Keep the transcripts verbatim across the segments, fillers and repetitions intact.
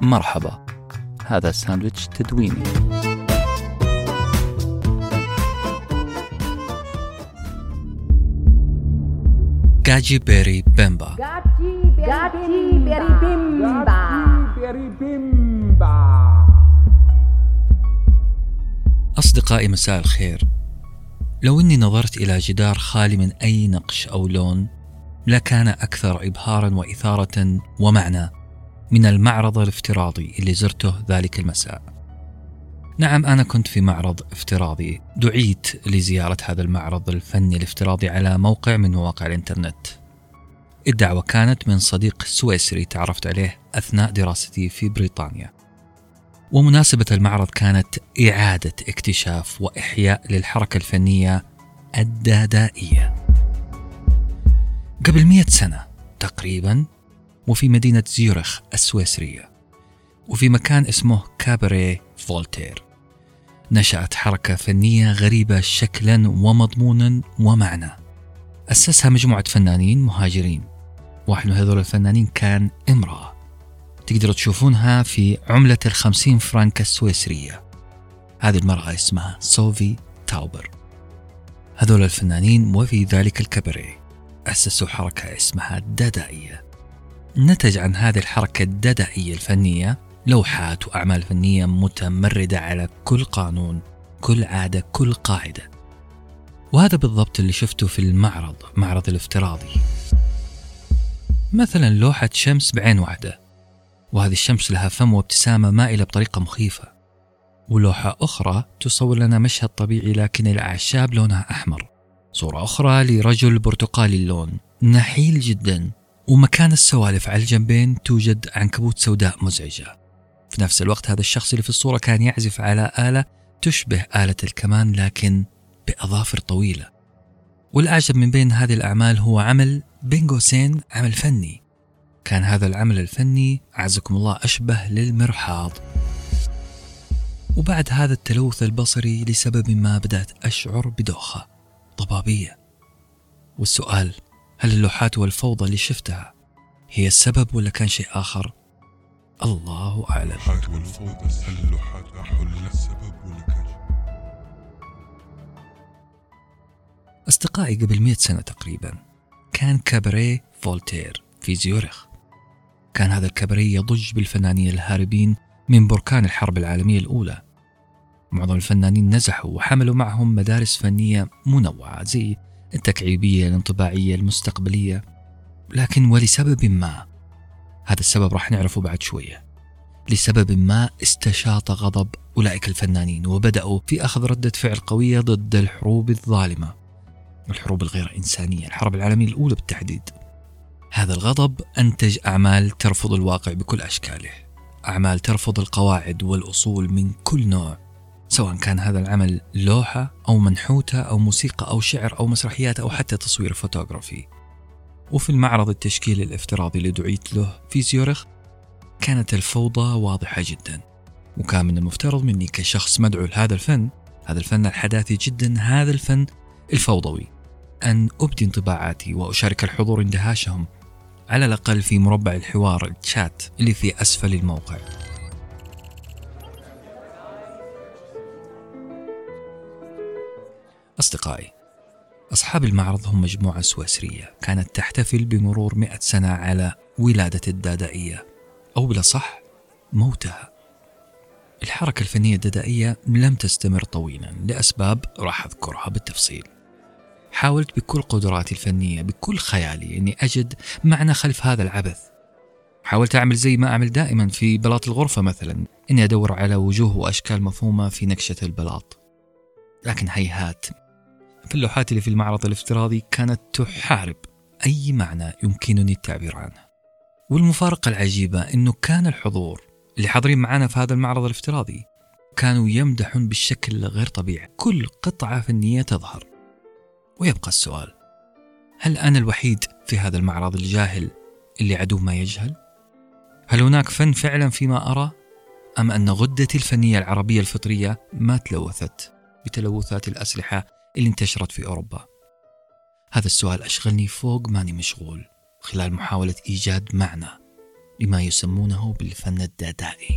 مرحبا، هذا ساندويتش تدويني. غاجي بيري بيمبا. غاجي بيري بيمبا. أصدقائي مساء الخير. لو أني نظرت إلى جدار خالي من أي نقش أو لون لكان أكثر إبهاراً وإثارة ومعنى من المعرض الافتراضي اللي زرته ذلك المساء. نعم، أنا كنت في معرض افتراضي. دعيت لزيارة هذا المعرض الفني الافتراضي على موقع من مواقع الإنترنت. الدعوة كانت من صديق سويسري تعرفت عليه أثناء دراستي في بريطانيا. ومناسبة المعرض كانت إعادة اكتشاف وإحياء للحركة الفنية الدادائية قبل مئة سنة تقريبا، وفي مدينة زيورخ السويسرية، وفي مكان اسمه كاباريه فولتير. نشأت حركة فنية غريبة شكلا ومضمونا ومعنى. أسسها مجموعة فنانين مهاجرين. واحد من هذول الفنانين كان امرأة، تقدروا تشوفونها في عملة الخمسين فرنك السويسرية. هذه المرأة اسمها سوفي تاوبر. هذول الفنانين وفي ذلك الكاباريه أسسوا حركة اسمها الدادائية. نتج عن هذه الحركة الدادائية الفنية لوحات وأعمال فنية متمردة على كل قانون، كل عادة، كل قاعدة. وهذا بالضبط اللي شفته في المعرض معرض الافتراضي. مثلا لوحة شمس بعين واحدة، وهذه الشمس لها فم وابتسامة مائلة بطريقة مخيفة. ولوحة أخرى تصور لنا مشهد طبيعي لكن الأعشاب لونها أحمر. صورة أخرى لرجل برتقالي اللون نحيل جدا، ومكان السوالف على الجنبين توجد عنكبوت سوداء مزعجة. في نفس الوقت هذا الشخص اللي في الصورة كان يعزف على آلة تشبه آلة الكمان لكن بأظافر طويلة. والأعجب من بين هذه الأعمال هو عمل بين قوسين عمل فني. كان هذا العمل الفني أعزكم الله أشبه للمرحاض. وبعد هذا التلوث البصري لسبب ما بدأت أشعر بدوخة ضبابية. والسؤال، هل اللوحات والفوضى اللي شفتها هي السبب ولا كان شيء آخر؟ الله أعلم. اللوحات والفوضى، هل اللوحات أحل السبب ولا كان شيء؟ أصدقائي، قبل مئة سنة تقريبا كان كاباريه فولتير في زيورخ. كان هذا الكاباريه يضج بالفنانين الهاربين من بركان الحرب العالمية الأولى. معظم الفنانين نزحوا وحملوا معهم مدارس فنية منوعة زي التكعيبية، الانطباعية، المستقبلية. لكن ولسبب ما، هذا السبب راح نعرفه بعد شوية، لسبب ما استشاط غضب أولئك الفنانين وبدأوا في أخذ ردة فعل قوية ضد الحروب الظالمة، الحروب الغير إنسانية، الحرب العالمية الأولى بالتحديد. هذا الغضب أنتج أعمال ترفض الواقع بكل أشكاله، أعمال ترفض القواعد والأصول من كل نوع، سواء كان هذا العمل لوحة أو منحوتة أو موسيقى أو شعر أو مسرحيات أو حتى تصوير فوتوغرافي. وفي المعرض التشكيلي الافتراضي اللي دعيت له في زيورخ كانت الفوضى واضحة جدا. وكان من المفترض مني كشخص مدعو لهذا الفن، هذا الفن الحداثي جدا، هذا الفن الفوضوي، أن أبدي انطباعاتي وأشارك الحضور اندهاشهم، على الأقل في مربع الحوار الشات اللي في أسفل الموقع. أصدقائي، أصحاب المعرض هم مجموعة سويسرية كانت تحتفل بمرور مئة سنة على ولادة الدادائية، أو بلا صح موتها. الحركة الفنية الدادائية لم تستمر طويلا لأسباب راح أذكرها بالتفصيل. حاولت بكل قدراتي الفنية، بكل خيالي، أني أجد معنى خلف هذا العبث. حاولت أعمل زي ما أعمل دائما في بلاط الغرفة مثلا، أني أدور على وجوه وأشكال مفهومة في نكشة البلاط. لكن هيهات، في اللوحات اللي في المعرض الافتراضي كانت تحارب أي معنى يمكنني التعبير عنه. والمفارقة العجيبة أنه كان الحضور اللي حاضرين معنا في هذا المعرض الافتراضي كانوا يمدحون بالشكل غير طبيعي كل قطعة فنية تظهر. ويبقى السؤال، هل أنا الوحيد في هذا المعرض الجاهل اللي عدو ما يجهل؟ هل هناك فن فعلا فيما أرى؟ أم أن غدتي الفنية العربية الفطرية ما تلوثت بتلوثات الأسلحة اللي انتشرت في أوروبا؟ هذا السؤال أشغلني فوق ماني مشغول خلال محاولة إيجاد معنى لما يسمونه بالفن الدادائي.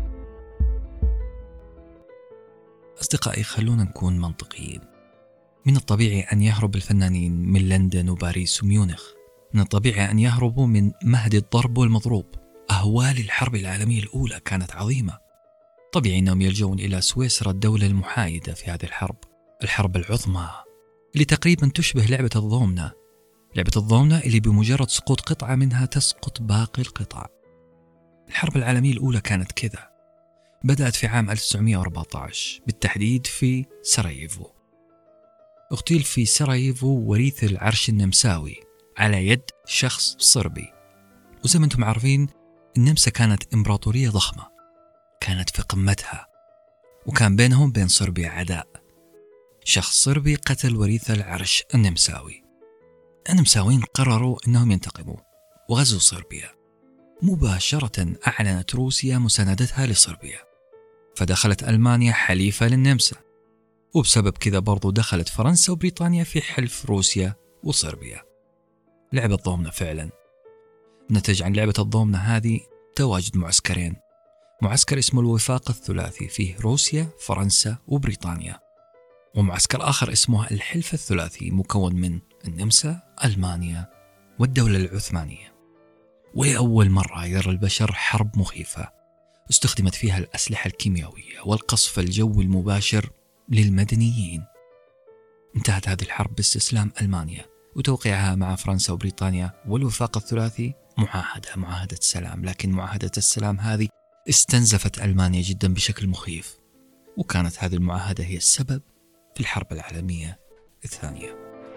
أصدقائي، خلونا نكون منطقيين. من الطبيعي أن يهرب الفنانين من لندن وباريس وميونخ. من الطبيعي أن يهربوا من مهد الضرب والمضروب. أهوال الحرب العالمية الأولى كانت عظيمة. طبيعي أنهم يلجؤون إلى سويسرا، الدولة المحايدة في هذه الحرب، الحرب العظمى اللي تقريبا تشبه لعبة الضومنة. لعبة الضومنة اللي بمجرد سقوط قطعة منها تسقط باقي القطع. الحرب العالمية الأولى كانت كذا. بدأت في عام ألف وتسعمائة وأربعة عشر، بالتحديد في سراييفو. اغتيل في سراييفو وريث العرش النمساوي على يد شخص صربي. وزي ما انتم عارفين، النمسا كانت إمبراطورية ضخمة، كانت في قمتها، وكان بينهم بين صربيا عداء. شخص صربي قتل وريث العرش النمساوي. النمساويين قرروا أنهم ينتقموا وغزوا صربيا. مباشرة أعلنت روسيا مساندتها لصربيا، فدخلت ألمانيا حليفة للنمسا، وبسبب كذا برضو دخلت فرنسا وبريطانيا في حلف روسيا وصربيا. لعبة ضومنة فعلا. نتج عن لعبة الضومنة هذه تواجد معسكرين. معسكر اسمه الوفاق الثلاثي، فيه روسيا، فرنسا وبريطانيا، ومعسكر آخر اسمه الحلف الثلاثي، مكون من النمسا، ألمانيا والدولة العثمانية. وأول مرة يرى البشر حرب مخيفة استخدمت فيها الأسلحة الكيميائية والقصف الجوي المباشر للمدنيين. انتهت هذه الحرب باستسلام ألمانيا وتوقيعها مع فرنسا وبريطانيا والوفاق الثلاثي معاهدة معاهدة السلام. لكن معاهدة السلام هذه استنزفت ألمانيا جدا بشكل مخيف، وكانت هذه المعاهدة هي السبب في الحرب العالمية الثانية.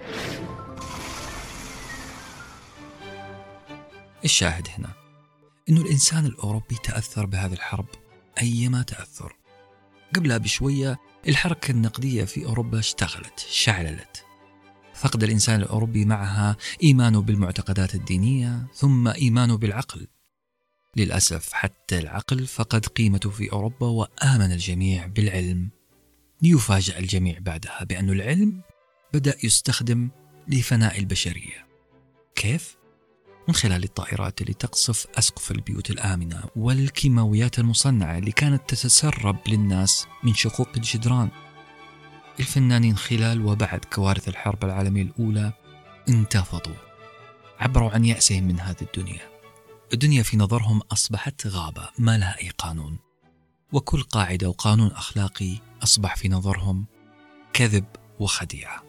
الشاهد هنا إنه الإنسان الأوروبي تأثر بهذه الحرب أيما تأثر. قبلها بشوية الحركة النقدية في أوروبا اشتغلت، شعللت. فقد الإنسان الأوروبي معها إيمانه بالمعتقدات الدينية، ثم إيمانه بالعقل. للأسف حتى العقل فقد قيمته في أوروبا، وآمن الجميع بالعلم. ليفاجأ الجميع بعدها بأن العلم بدأ يستخدم لفناء البشرية. كيف؟ من خلال الطائرات اللي تقصف أسقف البيوت الآمنة، والكيماويات المصنعة اللي كانت تتسرب للناس من شقوق الجدران. الفنانين خلال وبعد كوارث الحرب العالمية الأولى انتفضوا، عبروا عن يأسهم من هذه الدنيا. الدنيا في نظرهم أصبحت غابة ما لها أي قانون، وكل قاعدة وقانون أخلاقي أصبح في نظرهم كذب وخديعة.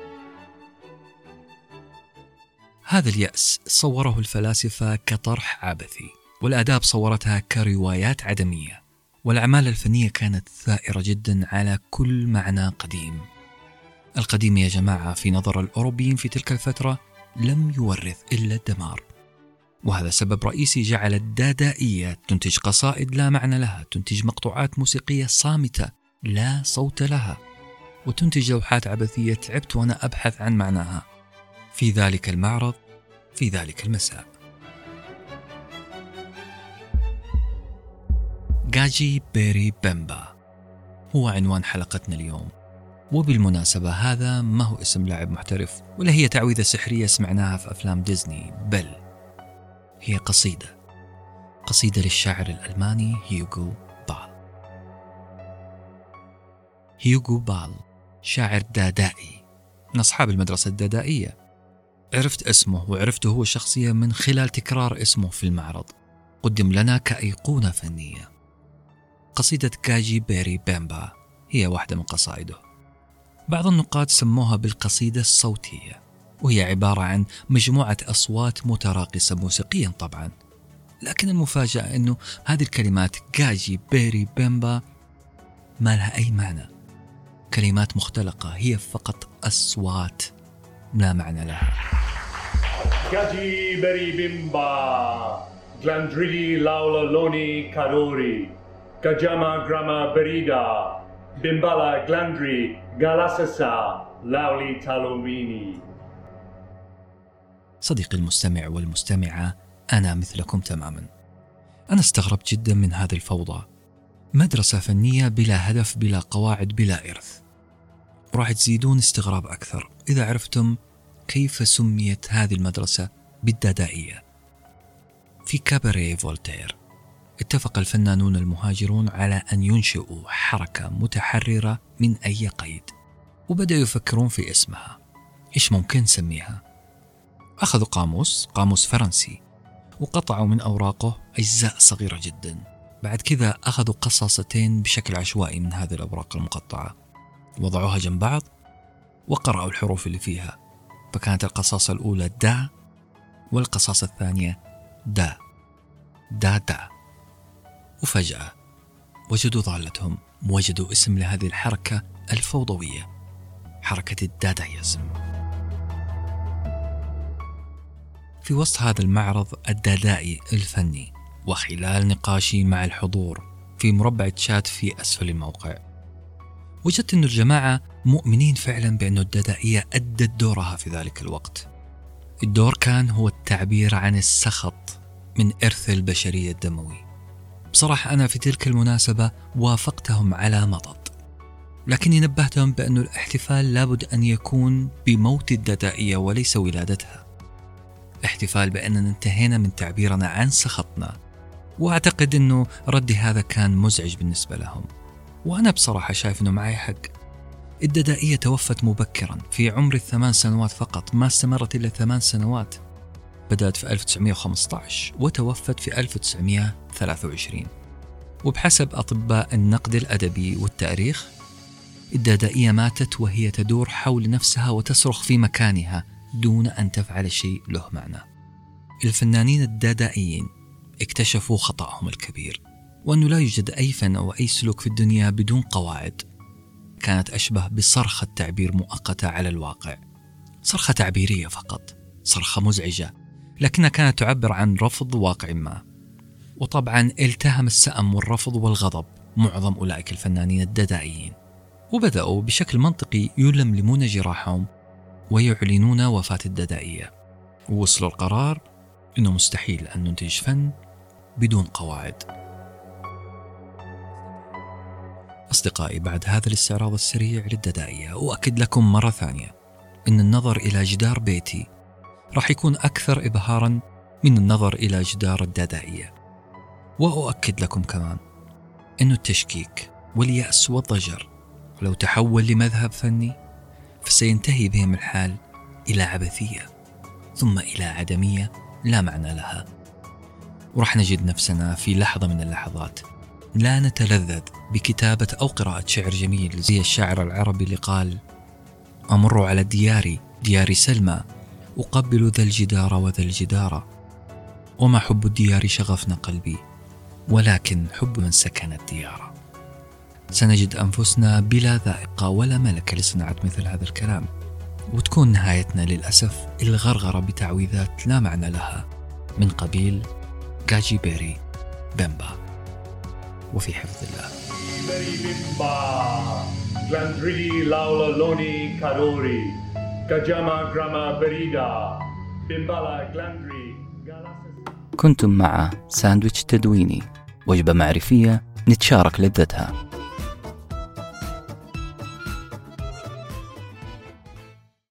هذا اليأس صوره الفلاسفة كطرح عبثي، والآداب صورتها كروايات عدمية، والأعمال الفنية كانت ثائرة جدا على كل معنى قديم. القديم يا جماعة في نظر الأوروبيين في تلك الفترة لم يورث إلا الدمار، وهذا سبب رئيسي جعل الدادائية تنتج قصائد لا معنى لها، تنتج مقطوعات موسيقية صامتة لا صوت لها، وتنتج لوحات عبثية تعبت وأنا أبحث عن معناها في ذلك المعرض في ذلك المساء. غاجي بيري بيمبا هو عنوان حلقتنا اليوم. وبالمناسبة هذا ما هو اسم لاعب محترف ولا هي تعويذة سحرية سمعناها في أفلام ديزني، بل هي قصيدة قصيدة للشاعر الألماني هيوغو بال. هيوغو بال شاعر دادائي من أصحاب المدرسة الدادائية. عرفت اسمه وعرفته هو شخصيا من خلال تكرار اسمه في المعرض، قدم لنا كأيقونة فنية. قصيدة غاجي بيري بيمبا هي واحدة من قصائده. بعض النقاد سموها بالقصيدة الصوتية، وهي عبارة عن مجموعة أصوات متراقصة موسيقيا طبعا. لكن المفاجأة أنه هذه الكلمات غاجي بيري بيمبا ما لها أي معنى، كلمات مختلقة هي فقط أصوات لا معنى لها. غاجي بيري بيمبا غلاندريدي لاولا لوني كاروري كاجاما غراما بريدا بيمبالا غلاندري غالاسسا لاولي تالوميني. صديقي المستمع والمستمعة، أنا مثلكم تماما. أنا استغربت جدا من هذه الفوضى، مدرسة فنية بلا هدف بلا قواعد بلا إرث. راح تزيدون استغراب أكثر إذا عرفتم كيف سميت هذه المدرسة بالدادائية. في كاباريه فولتير اتفق الفنانون المهاجرون على أن ينشئوا حركة متحررة من أي قيد، وبدأوا يفكرون في اسمها. إيش ممكن نسميها؟ أخذوا قاموس قاموس فرنسي وقطعوا من أوراقه أجزاء صغيرة جدا. بعد كذا أخذوا قصاصتين بشكل عشوائي من هذه الأوراق المقطعة، وضعوها جنب بعض وقرأوا الحروف اللي فيها، فكانت القصاصة الأولى دا والقصاصة الثانية دا دا دا. وفجأة وجدوا ضالتهم، وجدوا اسم لهذه الحركة الفوضوية، حركة الدادايزم. في وسط هذا المعرض الدادائي الفني، وخلال نقاشي مع الحضور في مربع تشات في أسفل الموقع، وجدت أن الجماعة مؤمنين فعلا بأن الدادائية أدت دورها في ذلك الوقت. الدور كان هو التعبير عن السخط من إرث البشرية الدموي. بصراحة أنا في تلك المناسبة وافقتهم على مضض، لكني نبهتهم بأن الاحتفال لابد أن يكون بموت الدادائية وليس ولادتها، احتفال بأننا انتهينا من تعبيرنا عن سخطنا. وأعتقد أنه ردي هذا كان مزعج بالنسبة لهم، وأنا بصراحة شايف أنه معي حق. الدادائية توفت مبكرا في عمر الثمان سنوات فقط، ما استمرت إلا ثمان سنوات. بدأت في ألف وتسعمائة وخمسة عشر وتوفت في ألف وتسعمائة وثلاثة وعشرين. وبحسب أطباء النقد الأدبي والتاريخ، الدادائية ماتت وهي تدور حول نفسها وتصرخ في مكانها دون أن تفعل شيء له معنى. الفنانين الدادائيين اكتشفوا خطأهم الكبير، وأنه لا يوجد أي فن أو أي سلوك في الدنيا بدون قواعد. كانت أشبه بصرخة تعبير مؤقتة على الواقع، صرخة تعبيرية فقط، صرخة مزعجة، لكنها كانت تعبر عن رفض واقع ما. وطبعا التهم السأم والرفض والغضب معظم أولئك الفنانين الدادائيين، وبدأوا بشكل منطقي يلملمون جراحهم ويعلنون وفاة الدادائية، ووصلوا القرار إنه مستحيل أن ننتج فن بدون قواعد. أصدقائي، بعد هذا الاستعراض السريع للدادائية، أؤكد لكم مرة ثانية إن النظر إلى جدار بيتي راح يكون أكثر إبهاراً من النظر إلى جدار الدادائية. وأؤكد لكم كمان إنه التشكيك واليأس والضجر لو تحول لمذهب فني فسينتهي بهم الحال إلى عبثية، ثم إلى عدمية لا معنى لها. ورح نجد نفسنا في لحظة من اللحظات لا نتلذذ بكتابة أو قراءة شعر جميل زي الشاعر العربي اللي قال: أمر على دياري ديار سلمى، أقبل ذا الجدار وذا الجدار، وما حب الديار شغفنا قلبي، ولكن حب من سكن الديار. سنجد أنفسنا بلا ذائقة ولا ملكة لصناعة مثل هذا الكلام، وتكون نهايتنا للأسف الغرغرة بتعويذات لا معنى لها من قبيل غاجي بيري بيمبا. وفي حفظ الله. بيمبا غلاندريدي لاولا لوني كاروري كاجاما غراما بريدا بيمبالا غلاندري. كنتم مع ساندويتش تدويني، وجبة معرفية نتشارك لذتها.